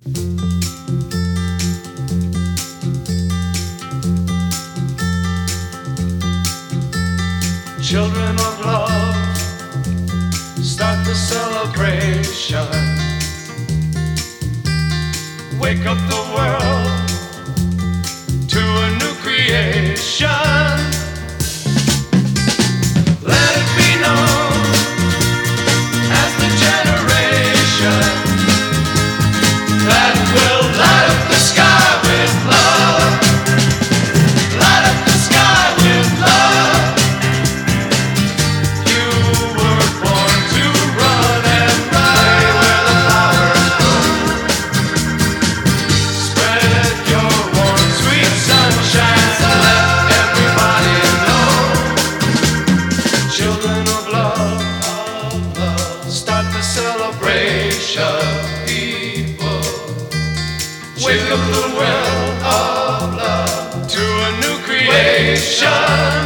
Children of love, start the celebration. Wake up the world to a new creation. Let it be known as the generation that will light up the sky with love. Light up the sky with love. You were born to run and play where the flowers grow. Spread your warm, sweet sunshine to let everybody know. Children of love, start the celebration. People, wake up the world of love to a new creation.